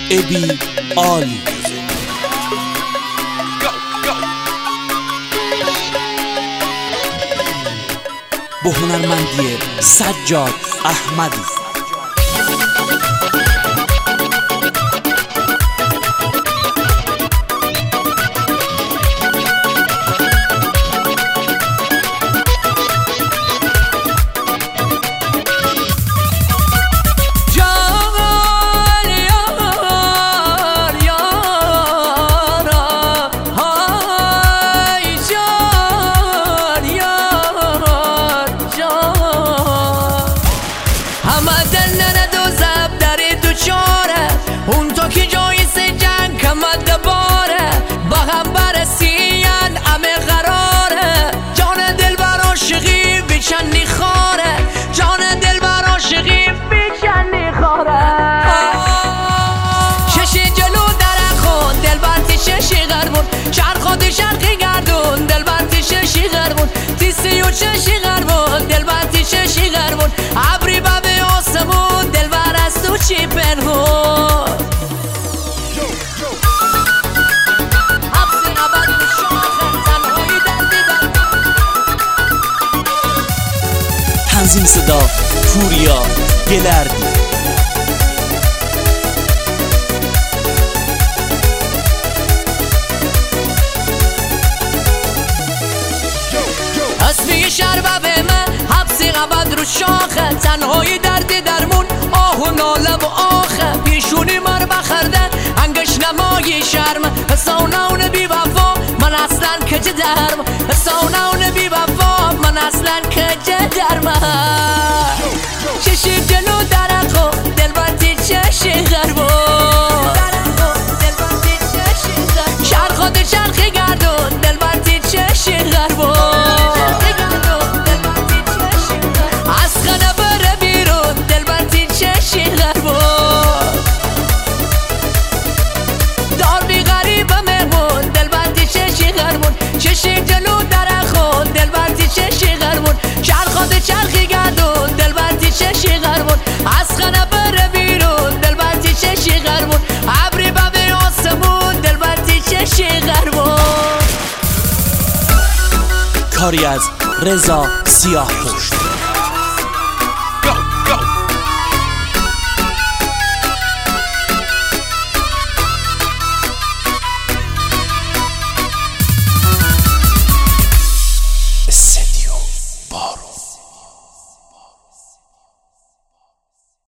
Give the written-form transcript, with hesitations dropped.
ابی عالی با هنرمندی سجاد احمدی. اون تو که جای جنگ کمد باره با هم برسین همه قراره. جان دل بر عاشقی بیچنی خاره، جان دل بر عاشقی بیچنی خاره. ششی جلو درخون دل برتی ششی غربون، چرخ شرقی گردون دل برتی ششی غربون، تیسی و ششی غربون دل برتی ششی غربون. ابری به آسمون دل بر از تو چی پنهون. تنظیم صدا پوریا گلردی. اسمی شربه من حبسی قبد رو شاخه، تنهایی درد درمون آه و ناله و آخه. پیشونی مر بخرده انگش نمایی شرم، سونون بی وفا من اصلا کجه درم، سونون بی وفا من اصلا کجه درم. چشی جلو درخو دل باتی چشی غربو، شرخات شرخی گردون دل باتی چشی غربو. از خانه بره بیرون دل باتی چشی غربو. دار بی غریب مهمون دل باتی چشی غربون، چشی جلو درخو دل باتی چشی غربون. شرخات چرخی گردون دل باتی چشی غربون، از خانه بره بیرون دل باتی چشی غربون. ابری به آسمون دل باتی چشی غربون. کاری از رضا سیاه پشت.